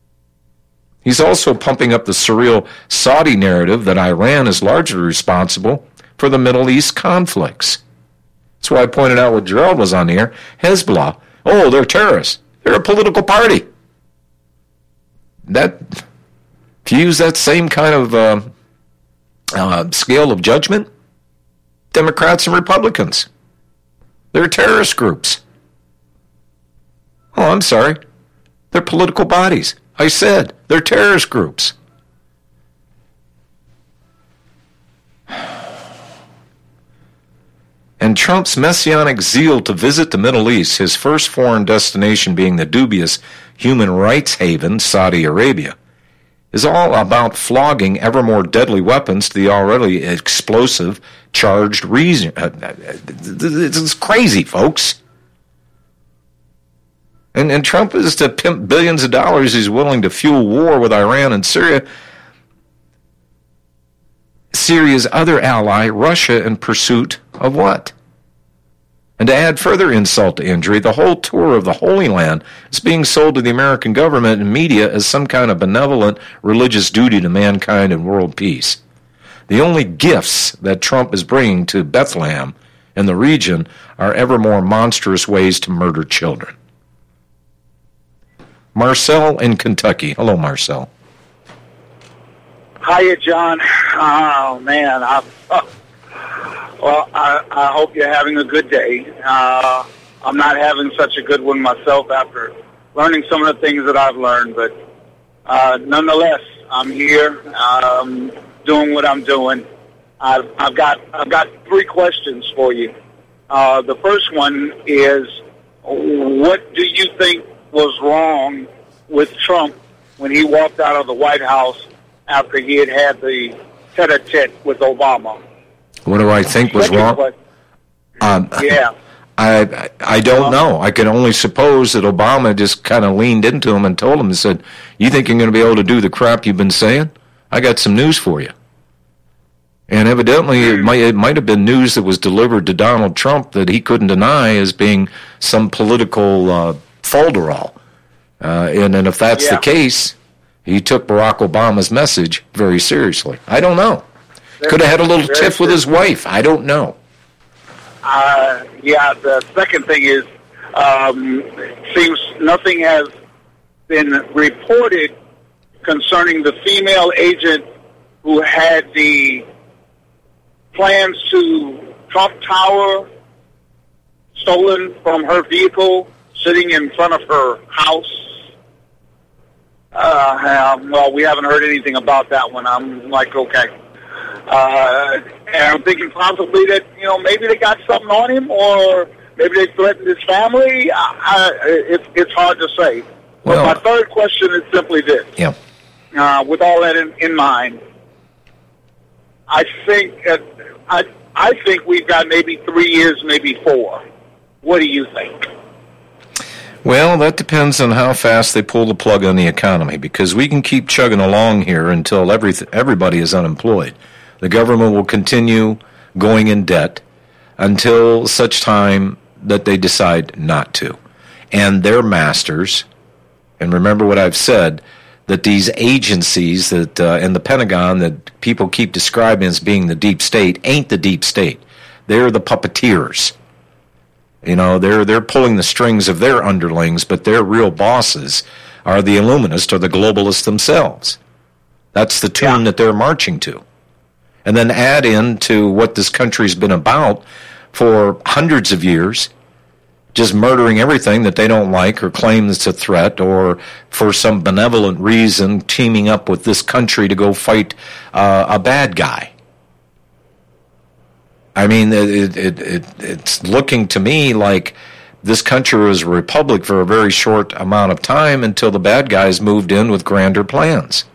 He's also pumping up the surreal Saudi narrative that Iran is largely responsible for the Middle East conflicts. That's why I pointed out when Gerald was on the air, Hezbollah, oh, they're terrorists. They're a political party. That, to use that same kind of scale of judgment, Democrats and Republicans, they're terrorist groups. Oh, I'm sorry. They're political bodies. I said, they're terrorist groups. And Trump's messianic zeal to visit the Middle East, his first foreign destination being the dubious human rights haven, Saudi Arabia, is all about flogging ever more deadly weapons to the already explosive, charged region. It's crazy, folks. And Trump is to pimp billions of dollars he's willing to fuel war with Iran and Syria. Syria's other ally, Russia, in pursuit of what? And to add further insult to injury, the whole tour of the Holy Land is being sold to the American government and media as some kind of benevolent religious duty to mankind and world peace. The only gifts that Trump is bringing to Bethlehem and the region are ever more monstrous ways to murder children. Marcel in Kentucky. Hello, Marcel. Hiya, John. Oh, man. I hope you're having a good day. I'm not having such a good one myself after learning some of the things that I've learned, but nonetheless, I'm here doing what I'm doing. I've got 3 questions for you. The first one is, what do you think was wrong with Trump when he walked out of the White House after he had the tete-a-tete with Obama? What do I think was wrong? Yeah. I don't know. I can only suppose that Obama just kind of leaned into him and told him and said, you think you're going to be able to do the crap you've been saying? I got some news for you. And evidently it might have been news that was delivered to Donald Trump that he couldn't deny as being some political folderol. And if that's the case, he took Barack Obama's message very seriously. I don't know. Could have had a little tiff with his wife. I don't know. The second thing is, seems nothing has been reported concerning the female agent who had the plans to Trump Tower stolen from her vehicle sitting in front of her house. Well, we haven't heard anything about that one. I'm like, okay. And I'm thinking possibly that, maybe they got something on him, or maybe they threatened his family. It's hard to say. Well, but my third question is simply this. Yeah. With all that in mind, I think we've got maybe 3 years, maybe 4. What do you think? Well, that depends on how fast they pull the plug on the economy, because we can keep chugging along here until everybody is unemployed. The government will continue going in debt until such time that they decide not to. And their masters, and remember what I've said, that these agencies that and the Pentagon that people keep describing as being the deep state ain't the deep state. They're the puppeteers. They're pulling the strings of their underlings, but their real bosses are the Illuminists or the globalists themselves. That's the tune that they're marching to. And then add in to what this country's been about for hundreds of years, just murdering everything that they don't like or claim that's a threat, or for some benevolent reason teaming up with this country to go fight a bad guy. I mean, it's looking to me like this country was a republic for a very short amount of time until the bad guys moved in with grander plans.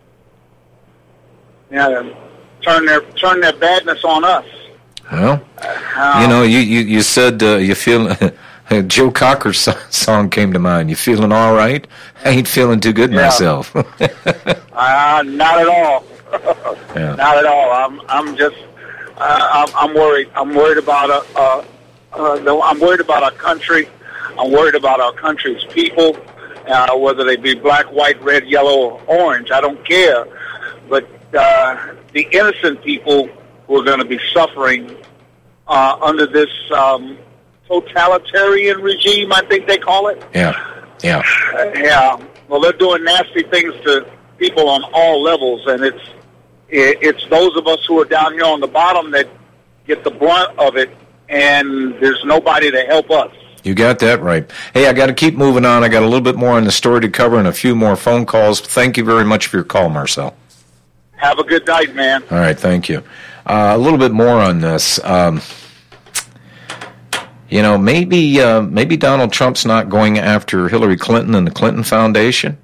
Yeah, turn their badness on us. Well, you said you feel. Joe Cocker's song came to mind. You feeling all right? I ain't feeling too good myself. Not at all. Not at all. I'm just. I'm worried. I'm worried about I'm worried about our country. I'm worried about our country's people, whether they be black, white, red, yellow, or orange. I don't care. But the innocent people who are going to be suffering under this totalitarian regime, I think they call it. Yeah. Well, they're doing nasty things to people on all levels, and it's those of us who are down here on the bottom that get the brunt of it, and there's nobody to help us. You got that right. Hey, I got to keep moving on. I got a little bit more on the story to cover and a few more phone calls. Thank you very much for your call, Marcel. Have a good night, man. All right, thank you. A little bit more on this. Maybe Donald Trump's not going after Hillary Clinton and the Clinton Foundation.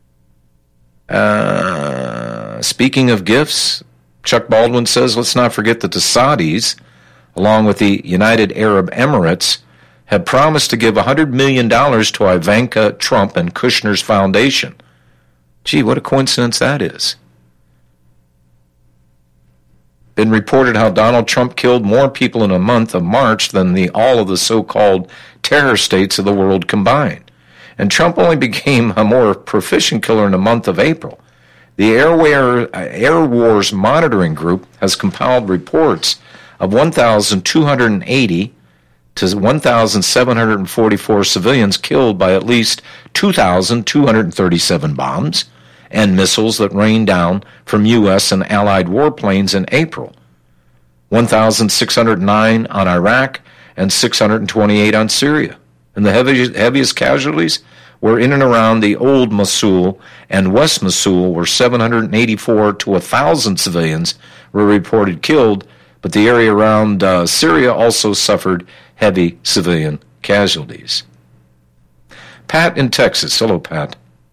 Speaking of gifts, Chuck Baldwin says, let's not forget that the Saudis, along with the United Arab Emirates, have promised to give $100 million to Ivanka Trump and Kushner's foundation. Gee, what a coincidence that is. Been reported how Donald Trump killed more people in a month of March than all of the so-called terror states of the world combined. And Trump only became a more proficient killer in the month of April. The Air Wars Monitoring Group has compiled reports of 1,280 to 1,744 civilians killed by at least 2,237 bombs and missiles that rained down from U.S. and Allied warplanes in April. 1,609 on Iraq and 628 on Syria. And the heaviest casualties were in and around the old Mosul and West Mosul, where 784 to 1,000 civilians were reported killed, but the area around Syria also suffered heavy civilian casualties. Pat in Texas. Hello, Pat.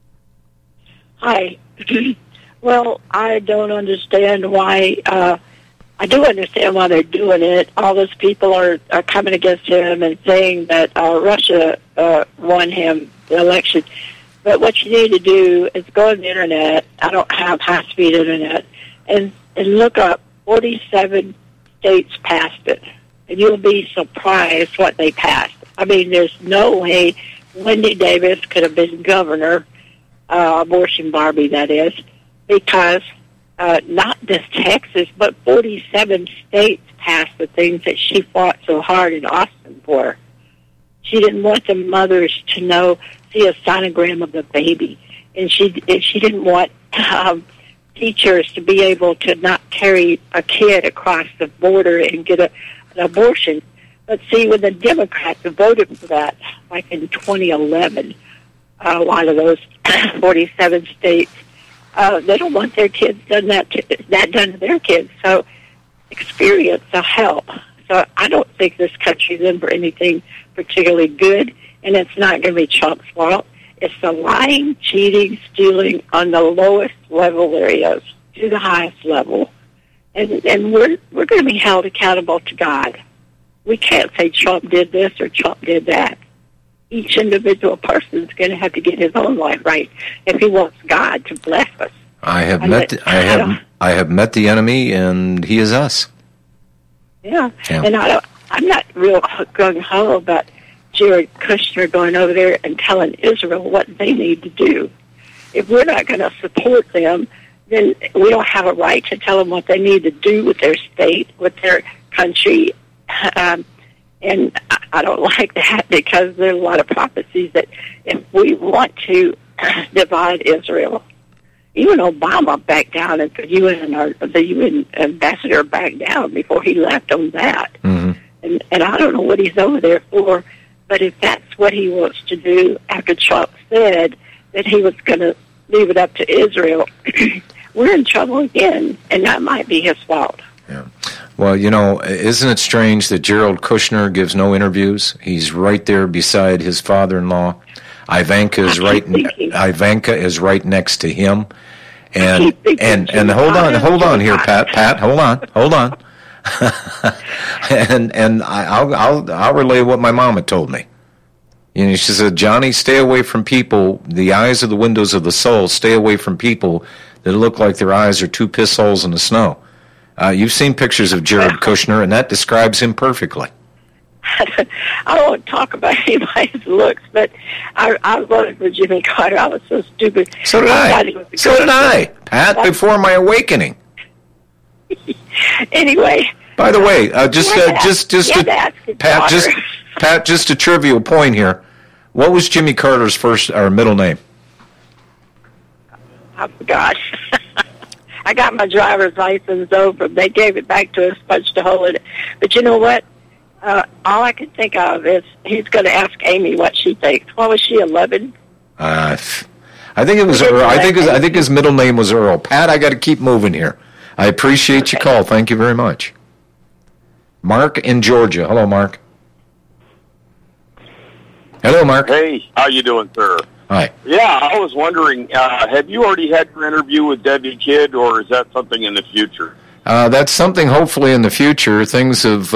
Hi. Well, I don't understand why. I do understand why they're doing it. All those people are coming against him and saying that Russia won him the election. But what you need to do is go on the Internet. I don't have high-speed Internet. And look up 47 states passed it. And you'll be surprised what they passed. I mean, there's no way Wendy Davis could have been governor, abortion Barbie, that is, because not just Texas, but 47 states passed the things that she fought so hard in Austin for. She didn't want the mothers to see a sonogram of the baby, and she didn't want teachers to be able to not carry a kid across the border and get an abortion. But see, when the Democrats voted for that, like in 2011, a lot of those 47 states, they don't want their kids done that done to their kids. So experience will help. So I don't think this country's in for anything particularly good, and it's not going to be Trump's fault. It's the lying, cheating, stealing on the lowest level there is to the highest level. And we're going to be held accountable to God. We can't say Trump did this or Trump did that. Each individual person is going to have to get his own life right if he wants God to bless us. I have met the enemy, and he is us. Yeah. And I'm not real gung-ho about Jared Kushner going over there and telling Israel what they need to do. If we're not going to support them, then we don't have a right to tell them what they need to do with their state, with their country. And I don't like that, because there are a lot of prophecies that if we want to divide Israel, even Obama backed down, and the UN ambassador backed down before he left on that. Mm-hmm. And I don't know what he's over there for, but if that's what he wants to do after Trump said that he was going to leave it up to Israel, we're in trouble again, and that might be his fault. Yeah. Well, isn't it strange that Jared Kushner gives no interviews? He's right there beside his father-in-law. Ivanka is right next to him. And hold on here, Pat, hold on. and I'll relay what my mama told me. She said, Johnny, stay away from people. The eyes are the windows of the soul. Stay away from people that look like their eyes are two piss holes in the snow. You've seen pictures of Jared Kushner, and that describes him perfectly. I won't talk about anybody's looks, but I voted for Jimmy Carter. I was so stupid. So did I. Pat, before my awakening. Anyway. By the way, just a trivial point here. What was Jimmy Carter's first or middle name? I forgot. I got my driver's license over. They gave it back to us, punched a hole in it. But you know what? All I can think of is he's going to ask Amy what she thinks. What was she, 11? I think it was Earl. I think his middle name was Earl. Pat, I got to keep moving here. I appreciate your call. Thank you very much. Mark in Georgia. Hello, Mark. Hello, Mark. Hey, how you doing, sir? Hi. Yeah, I was wondering, have you already had your interview with Debbie Kidd, or is that something in the future? That's something hopefully in the future. Things have,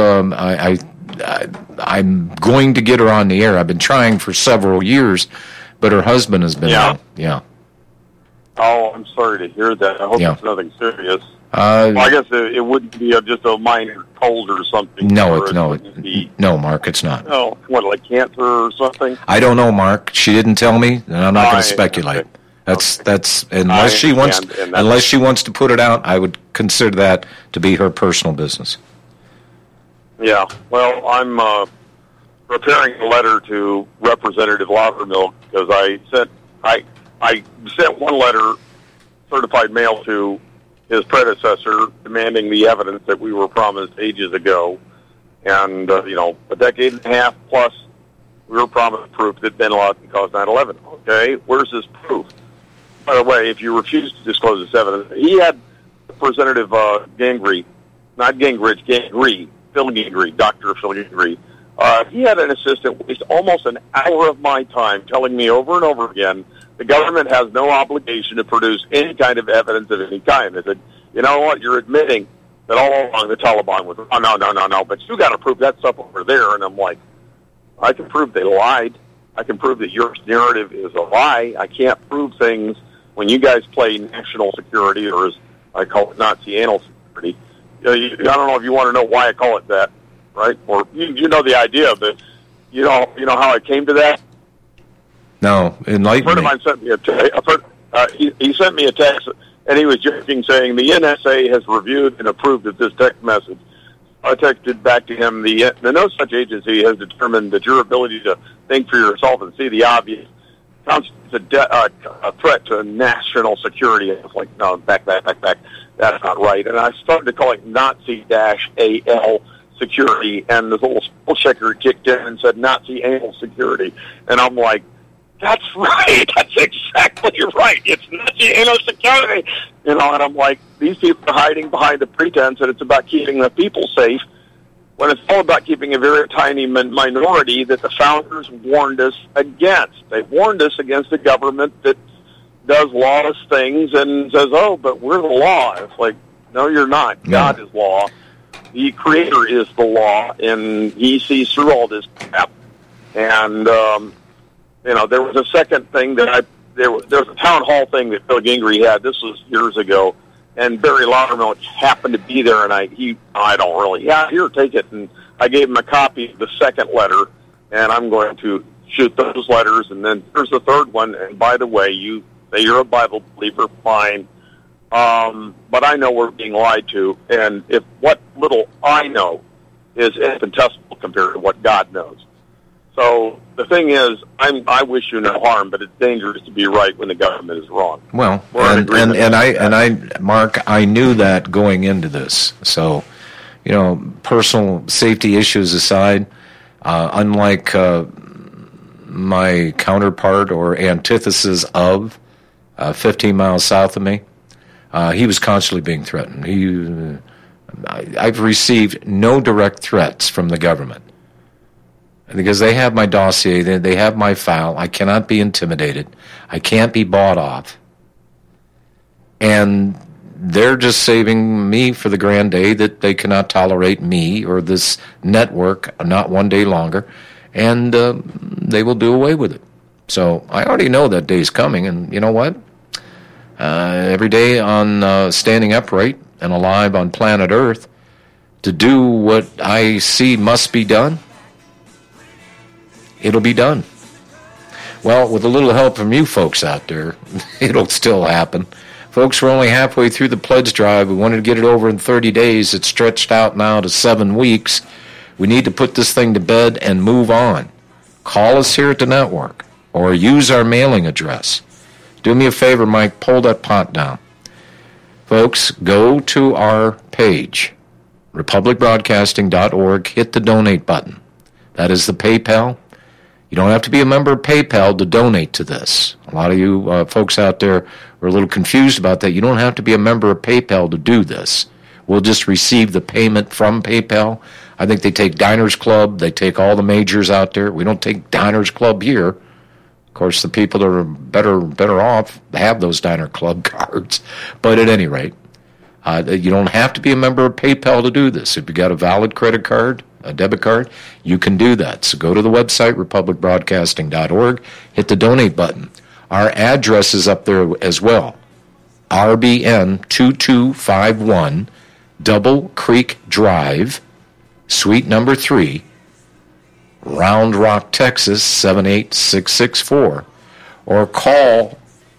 I'm going to get her on the air. I've been trying for several years, but her husband has been on. Yeah. Oh, I'm sorry to hear that. I hope it's nothing serious. Well, I guess it wouldn't be just a minor cold or something. No, Mark, it's not. No, what, like cancer or something? I don't know, Mark. She didn't tell me, and I'm not going to speculate. Okay. That's unless she wants to put it out, I would consider that to be her personal business. Yeah. Well, I'm preparing a letter to Representative Loudermilk because I sent one letter, certified mail, to his predecessor demanding the evidence that we were promised ages ago. And, a decade and a half plus, we were promised proof that bin Laden caused 9/11. Okay, where's this proof? By the way, if you refuse to disclose this evidence, he had Representative Gingrich, not Gingrich, Phil Gingrich, Dr. Phil Gingrich. He had an assistant waste almost an hour of my time telling me over and over again the government has no obligation to produce any kind of evidence of any kind. I said, you know what, you're admitting that all along the Taliban was, no, but you got to prove that stuff over there. And I'm like, I can prove they lied. I can prove that your narrative is a lie. I can't prove things when you guys play national security, or as I call it, Nazi anal security. I don't know if you want to know why I call it that, right? Or you know the idea of it. You know how I came to that? No, enlighten me. A friend of mine sent me he sent me a text, and he was joking, saying the NSA has reviewed and approved of this text message. I texted back to him, the no such agency has determined that your ability to think for yourself and see the obvious constitutes a threat to national security. I was like, no, back. That's not right. And I started to call it Nazi-AL security, and this little spell checker kicked in and said Nazi anal security. And I'm like, that's right. That's exactly right. It's Nazi anal security. And I'm like, these people are hiding behind the pretense that it's about keeping the people safe, when it's all about keeping a very tiny minority that the founders warned us against. They warned us against a government that does lawless things and says, oh, but we're the law. It's like, no, you're not. No. God is law. The Creator is the law, and He sees through all this crap. And, there was a second thing that there was a town hall thing that Phil Gingrich had. This was years ago. And Barry Loudermilk happened to be there, and here, take it. And I gave him a copy of the second letter, and I'm going to shoot those letters. And then there's the third one. And by the way, you say you're a Bible believer, fine. But I know we're being lied to. And if what little I know is infinitesimal compared to what God knows. So the thing is, I wish you no harm, but it's dangerous to be right when the government is wrong. Well, Mark, I knew that going into this. So, personal safety issues aside, unlike my counterpart or antithesis of 15 miles south of me, he was constantly being threatened. I've received no direct threats from the government, because they have my dossier, they have my file. I cannot be intimidated. I can't be bought off. And they're just saving me for the grand day that they cannot tolerate me or this network not one day longer, and they will do away with it. So I already know that day's coming, and you know what? Every day on Standing Upright and Alive on planet Earth, to do what I see must be done, it'll be done. Well, with a little help from you folks out there, it'll still happen. Folks, we're only halfway through the pledge drive. We wanted to get it over in 30 days. It's stretched out now to 7 weeks. We need to put this thing to bed and move on. Call us here at the network or use our mailing address. Do me a favor, Mike, pull that pot down. Folks, go to our page, republicbroadcasting.org, hit the donate button. That is the PayPal. You don't have to be a member of PayPal to donate to this. A lot of you folks out there are a little confused about that. You don't have to be a member of PayPal to do this. We'll just receive the payment from PayPal. I think they take Diners Club. They take all the majors out there. We don't take Diners Club here. Of course, the people that are better off have those Diner Club cards. But at any rate, you don't have to be a member of PayPal to do this. If you got a valid credit card, a debit card, you can do that. So go to the website, republicbroadcasting.org, hit the donate button. Our address is up there as well. RBN 2251 Double Creek Drive, Suite number 3, Round Rock, Texas 78664, or call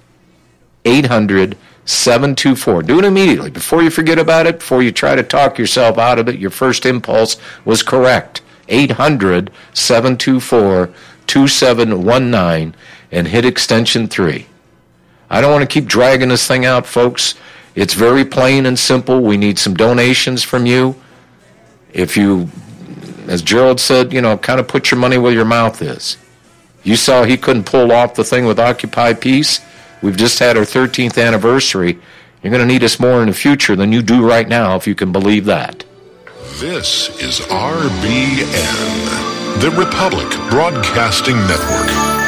800-724. Do it immediately. Before you forget about it, before you try to talk yourself out of it, your first impulse was correct. 800-724-2719 and hit extension 3. I don't want to keep dragging this thing out, folks. It's very plain and simple. We need some donations from you. If you, as Gerald said, kind of put your money where your mouth is. You saw he couldn't pull off the thing with Occupy Peace. We've just had our 13th anniversary. You're going to need us more in the future than you do right now, if you can believe that. This is RBN, the Republic Broadcasting Network.